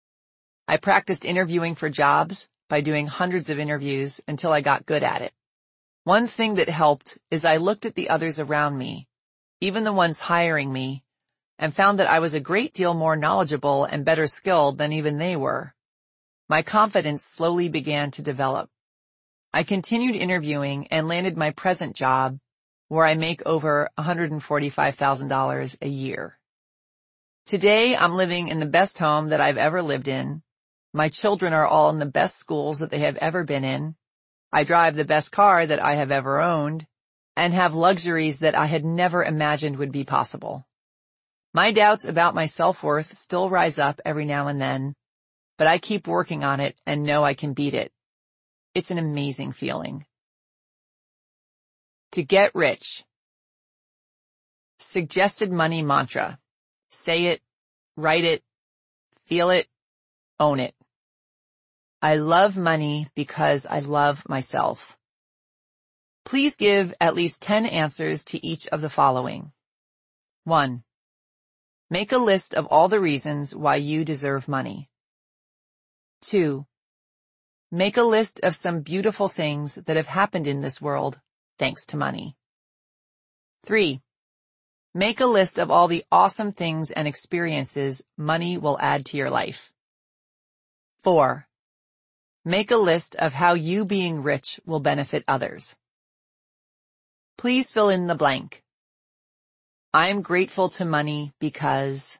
I practiced interviewing for jobs by doing hundreds of interviews until I got good at it. One thing that helped is I looked at the others around me, even the ones hiring me, and found that I was a great deal more knowledgeable and better skilled than even they were. My confidence slowly began to develop. I continued interviewing and landed my present job, where I make over $145,000 a year. Today, I'm living in the best home that I've ever lived in. My children are all in the best schools that they have ever been in. I drive the best car that I have ever owned, and have luxuries that I had never imagined would be possible. My doubts about my self-worth still rise up every now and then, but I keep working on it and know I can beat it. It's an amazing feeling. To get rich. Suggested money mantra. Say it, write it, feel it, own it. I love money because I love myself. Please give at least 10 answers to each of the following. 1. Make a list of all the reasons why you deserve money. 2. Make a list of some beautiful things that have happened in this world thanks to money. 3. Make a list of all the awesome things and experiences money will add to your life. 4. Make a list of how you being rich will benefit others. Please fill in the blank. I'm grateful to money because...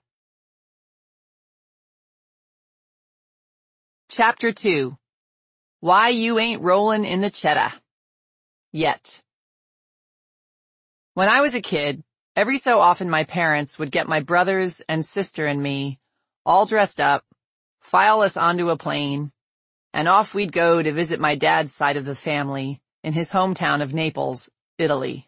Chapter 2. Why you ain't rollin' in the cheddar yet. When I was a kid, every so often my parents would get my brothers and sister and me all dressed up, file us onto a plane, and off we'd go to visit my dad's side of the family in his hometown of Naples, Italy.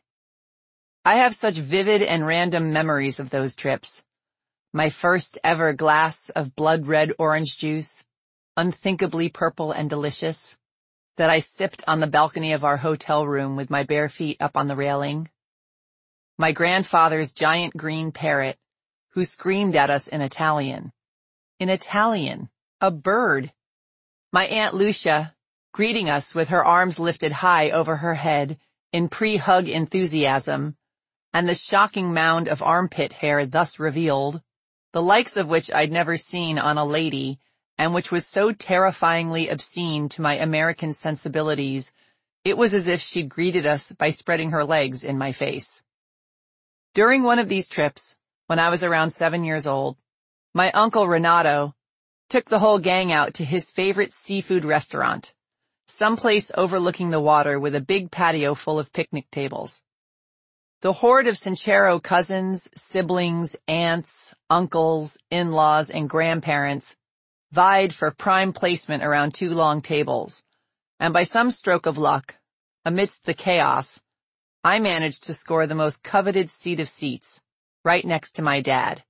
I have such vivid and random memories of those trips. My first ever glass of blood red orange juice, unthinkably purple and delicious, that I sipped on the balcony of our hotel room with my bare feet up on the railing. My grandfather's giant green parrot, who screamed at us in Italian. In Italian, a bird. My Aunt Lucia, greeting us with her arms lifted high over her head in pre-hug enthusiasm, and the shocking mound of armpit hair thus revealed, the likes of which I'd never seen on a lady, and which was so terrifyingly obscene to my American sensibilities, it was as if she'd greeted us by spreading her legs in my face. During one of these trips, when I was around 7 years old, my uncle Renato took the whole gang out to his favorite seafood restaurant, someplace overlooking the water with a big patio full of picnic tables. The horde of Sincero cousins, siblings, aunts, uncles, in-laws, and grandparents vied for prime placement around 2 long tables, and by some stroke of luck, amidst the chaos, I managed to score the most coveted seat of seats, right next to my dad.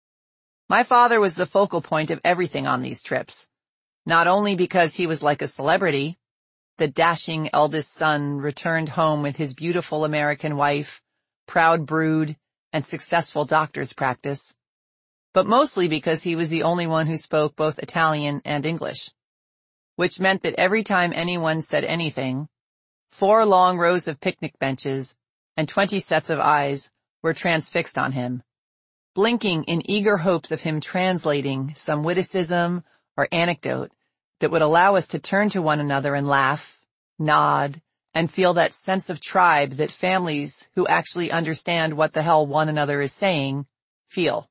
My father was the focal point of everything on these trips, not only because he was like a celebrity, the dashing eldest son returned home with his beautiful American wife, proud brood, and successful doctor's practice, but mostly because he was the only one who spoke both Italian and English, which meant that every time anyone said anything, 4 long rows of picnic benches and 20 sets of eyes were transfixed on him, blinking in eager hopes of him translating some witticism or anecdote that would allow us to turn to one another and laugh, nod, and feel that sense of tribe that families who actually understand what the hell one another is saying feel.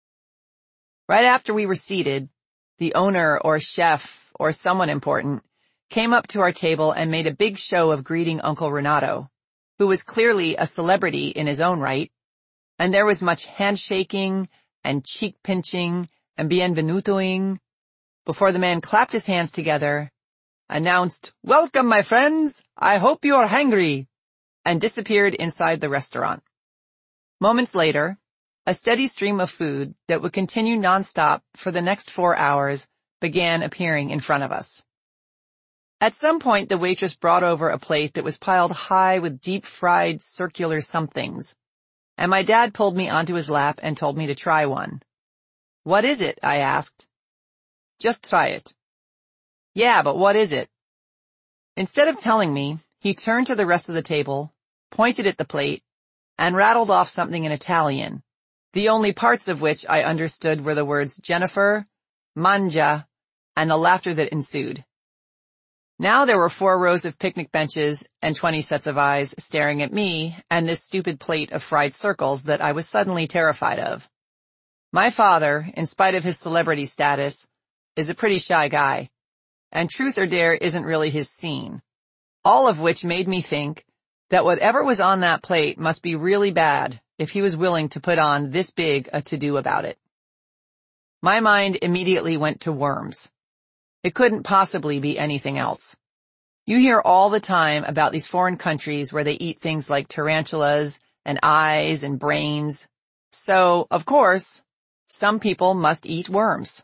Right after we were seated, the owner or chef or someone important came up to our table and made a big show of greeting Uncle Renato, who was clearly a celebrity in his own right, and there was much handshaking and cheek-pinching and bienvenutoing before the man clapped his hands together, announced, "Welcome, my friends, I hope you are hungry," and disappeared inside the restaurant. Moments later, a steady stream of food that would continue nonstop for the next 4 hours began appearing in front of us. At some point, the waitress brought over a plate that was piled high with deep-fried circular somethings, and my dad pulled me onto his lap and told me to try one. "What is it?" I asked. "Just try it." "Yeah, but what is it?" Instead of telling me, he turned to the rest of the table, pointed at the plate, and rattled off something in Italian, the only parts of which I understood were the words Jennifer, mangia, and the laughter that ensued. Now there were 4 rows of picnic benches and 20 sets of eyes staring at me and this stupid plate of fried circles that I was suddenly terrified of. My father, in spite of his celebrity status, is a pretty shy guy, and truth or dare isn't really his scene, all of which made me think that whatever was on that plate must be really bad if he was willing to put on this big a to-do about it. My mind immediately went to worms. It couldn't possibly be anything else. You hear all the time about these foreign countries where they eat things like tarantulas and eyes and brains. So, of course, some people must eat worms.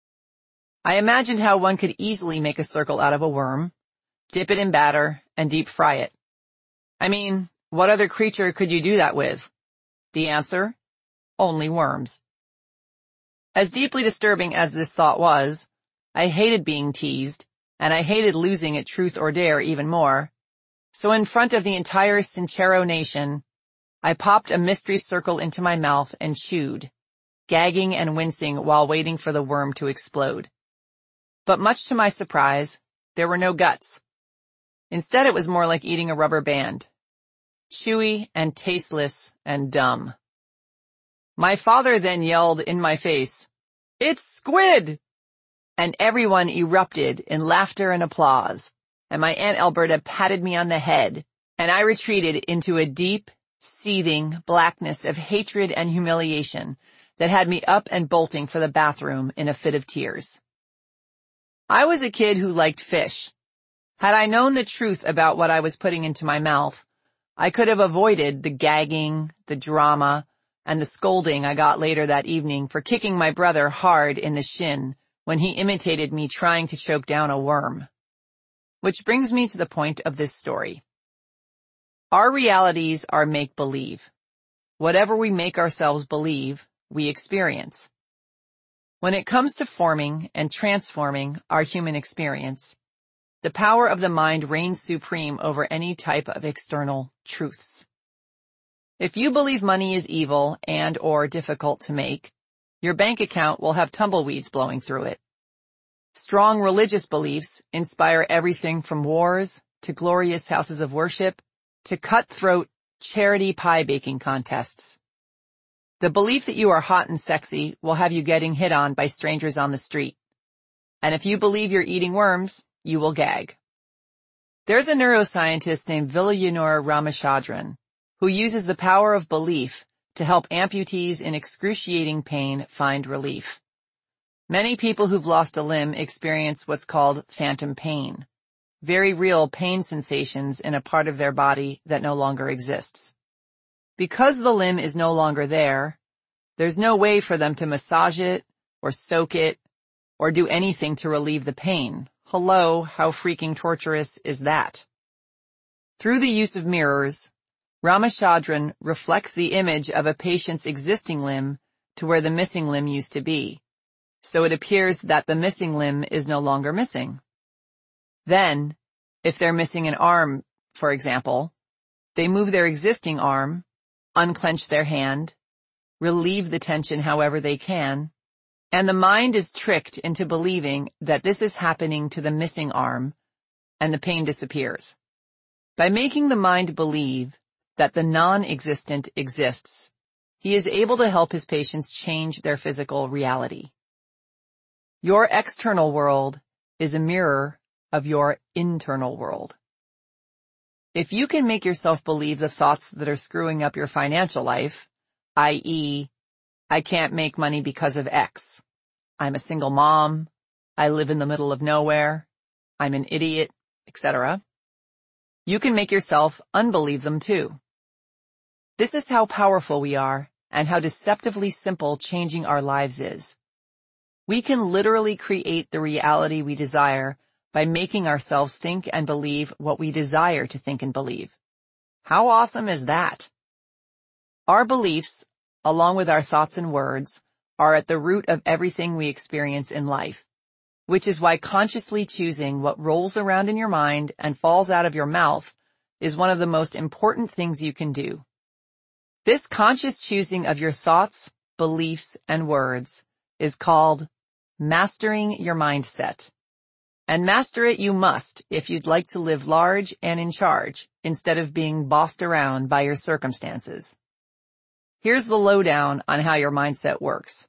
I imagined how one could easily make a circle out of a worm, dip it in batter, and deep fry it. I mean, what other creature could you do that with? The answer? Only worms. As deeply disturbing as this thought was, I hated being teased, and I hated losing at truth or dare even more. So in front of the entire Sincero nation, I popped a mystery circle into my mouth and chewed, gagging and wincing while waiting for the worm to explode. But much to my surprise, there were no guts. Instead, it was more like eating a rubber band. Chewy and tasteless and dumb. My father then yelled in my face, "It's squid!" And everyone erupted in laughter and applause, and my Aunt Alberta patted me on the head, and I retreated into a deep, seething blackness of hatred and humiliation that had me up and bolting for the bathroom in a fit of tears. I was a kid who liked fish. Had I known the truth about what I was putting into my mouth, I could have avoided the gagging, the drama, and the scolding I got later that evening for kicking my brother hard in the shin when he imitated me trying to choke down a worm. Which brings me to the point of this story. Our realities are make-believe. Whatever we make ourselves believe, we experience. When it comes to forming and transforming our human experience, the power of the mind reigns supreme over any type of external truths. If you believe money is evil and/or difficult to make, your bank account will have tumbleweeds blowing through it. Strong religious beliefs inspire everything from wars to glorious houses of worship to cutthroat charity pie baking contests. The belief that you are hot and sexy will have you getting hit on by strangers on the street. And if you believe you're eating worms, you will gag. There's a neuroscientist named Vilayanur Ramachandran who uses the power of belief to help amputees in excruciating pain find relief. Many people who've lost a limb experience what's called phantom pain, very real pain sensations in a part of their body that no longer exists. Because the limb is no longer there, there's no way for them to massage it or soak it or do anything to relieve the pain. Hello, how freaking torturous is that? Through the use of mirrors, Ramachandran reflects the image of a patient's existing limb to where the missing limb used to be, so it appears that the missing limb is no longer missing. Then, if they're missing an arm, for example, they move their existing arm, unclench their hand, relieve the tension however they can, and the mind is tricked into believing that this is happening to the missing arm, and the pain disappears. By making the mind believe that the non-existent exists, he is able to help his patients change their physical reality. Your external world is a mirror of your internal world. If you can make yourself believe the thoughts that are screwing up your financial life, i.e., I can't make money because of X, I'm a single mom, I live in the middle of nowhere, I'm an idiot, etc., you can make yourself unbelieve them too. This is how powerful we are and how deceptively simple changing our lives is. We can literally create the reality we desire by making ourselves think and believe what we desire to think and believe. How awesome is that? Our beliefs, along with our thoughts and words, are at the root of everything we experience in life, which is why consciously choosing what rolls around in your mind and falls out of your mouth is one of the most important things you can do. This conscious choosing of your thoughts, beliefs, and words is called mastering your mindset. And master it you must if you'd like to live large and in charge instead of being bossed around by your circumstances. Here's the lowdown on how your mindset works.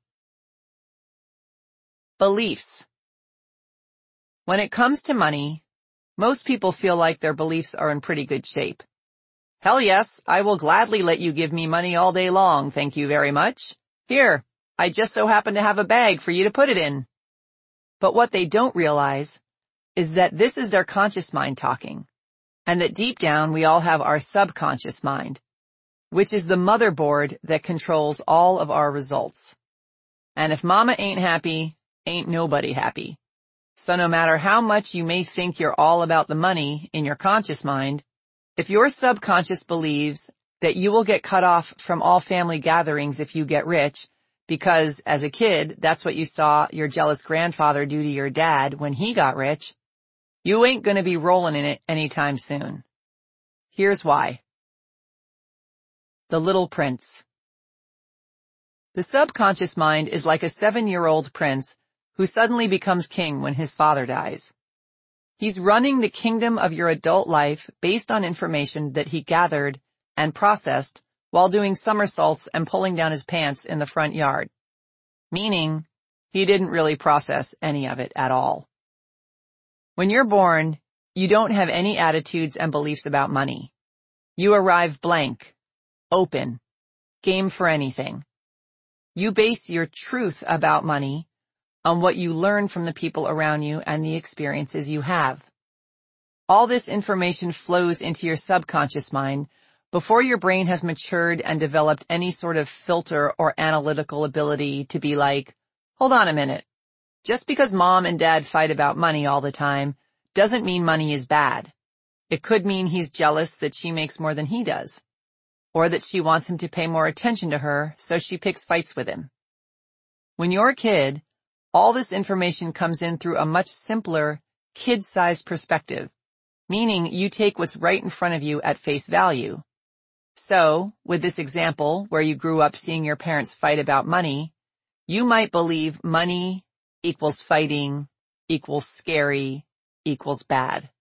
Beliefs. When it comes to money, most people feel like their beliefs are in pretty good shape. Hell yes, I will gladly let you give me money all day long, thank you very much. Here, I just so happen to have a bag for you to put it in. But what they don't realize is that this is their conscious mind talking, and that deep down we all have our subconscious mind, which is the motherboard that controls all of our results. And if mama ain't happy, ain't nobody happy. So no matter how much you may think you're all about the money in your conscious mind, if your subconscious believes that you will get cut off from all family gatherings if you get rich, because as a kid, that's what you saw your jealous grandfather do to your dad when he got rich, you ain't gonna be rolling in it anytime soon. Here's why. The Little Prince. The subconscious mind is like a 7-year-old prince who suddenly becomes king when his father dies. He's running the kingdom of your adult life based on information that he gathered and processed while doing somersaults and pulling down his pants in the front yard. Meaning, he didn't really process any of it at all. When you're born, you don't have any attitudes and beliefs about money. You arrive blank, open, game for anything. You base your truth about money on what you learn from the people around you and the experiences you have. All this information flows into your subconscious mind before your brain has matured and developed any sort of filter or analytical ability to be like, hold on a minute. Just because mom and dad fight about money all the time doesn't mean money is bad. It could mean he's jealous that she makes more than he does, or that she wants him to pay more attention to her, so she picks fights with him. When you're a kid, all this information comes in through a much simpler, kid-sized perspective, meaning you take what's right in front of you at face value. So, with this example, where you grew up seeing your parents fight about money, you might believe money equals fighting, equals scary, equals bad.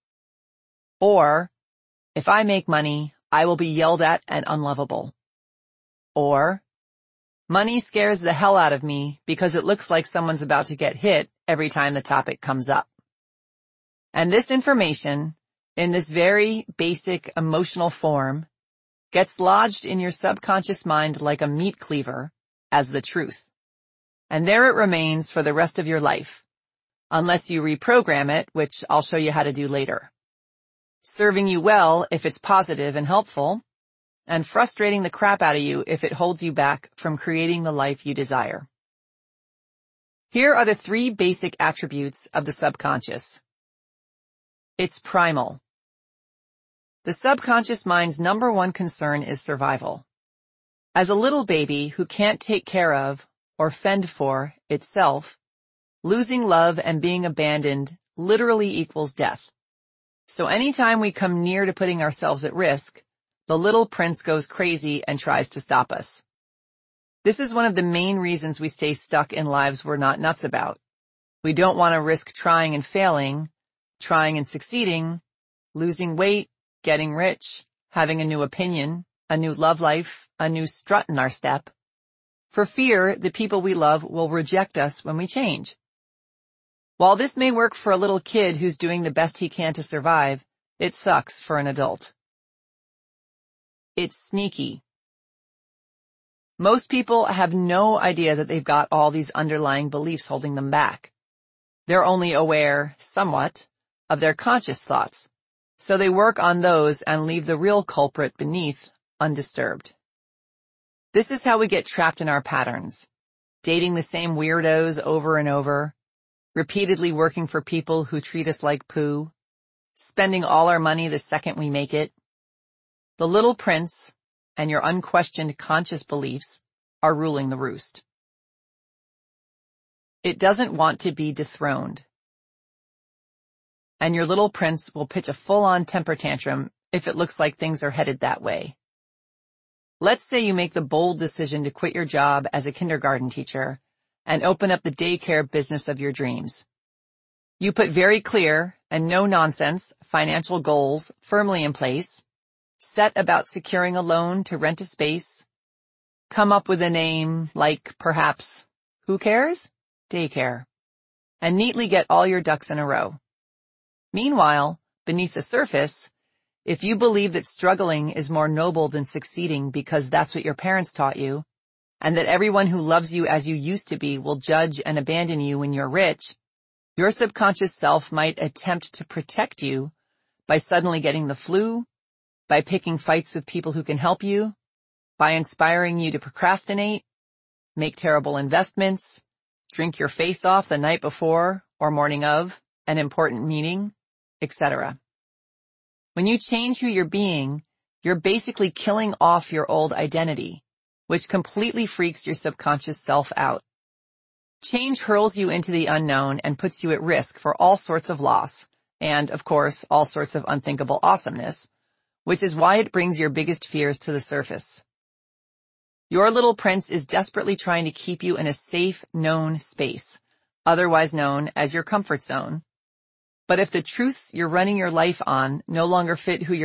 Or, if I make money, I will be yelled at and unlovable. Or, money scares the hell out of me because it looks like someone's about to get hit every time the topic comes up. And this information, in this very basic emotional form, gets lodged in your subconscious mind like a meat cleaver as the truth. And there it remains for the rest of your life, unless you reprogram it, which I'll show you how to do later. Serving you well if it's positive and helpful, and frustrating the crap out of you if it holds you back from creating the life you desire. Here are the 3 basic attributes of the subconscious. It's primal. The subconscious mind's number 1 concern is survival. As a little baby who can't take care of, or fend for, itself, losing love and being abandoned literally equals death. So anytime we come near to putting ourselves at risk, the little prince goes crazy and tries to stop us. This is one of the main reasons we stay stuck in lives we're not nuts about. We don't want to risk trying and failing, trying and succeeding, losing weight, getting rich, having a new opinion, a new love life, a new strut in our step. For fear the people we love will reject us when we change. While this may work for a little kid who's doing the best he can to survive, it sucks for an adult. It's sneaky. Most people have no idea that they've got all these underlying beliefs holding them back. They're only aware, somewhat, of their conscious thoughts, so they work on those and leave the real culprit beneath undisturbed. This is how we get trapped in our patterns, dating the same weirdos over and over, repeatedly working for people who treat us like poo, spending all our money the second we make it. The little prince and your unquestioned conscious beliefs are ruling the roost. It doesn't want to be dethroned. And your little prince will pitch a full-on temper tantrum if it looks like things are headed that way. Let's say you make the bold decision to quit your job as a kindergarten teacher and open up the daycare business of your dreams. You put very clear and no-nonsense financial goals firmly in place, set about securing a loan to rent a space, come up with a name like perhaps, who cares? Daycare, and neatly get all your ducks in a row. Meanwhile, beneath the surface, if you believe that struggling is more noble than succeeding because that's what your parents taught you, and that everyone who loves you as you used to be will judge and abandon you when you're rich, your subconscious self might attempt to protect you by suddenly getting the flu, by picking fights with people who can help you, by inspiring you to procrastinate, make terrible investments, drink your face off the night before or morning of an important meeting, etc. When you change who you're being, you're basically killing off your old identity, which completely freaks your subconscious self out. Change hurls you into the unknown and puts you at risk for all sorts of loss, and, of course, all sorts of unthinkable awesomeness, which is why it brings your biggest fears to the surface. Your little prince is desperately trying to keep you in a safe, known space, otherwise known as your comfort zone. But if the truths you're running your life on no longer fit who you're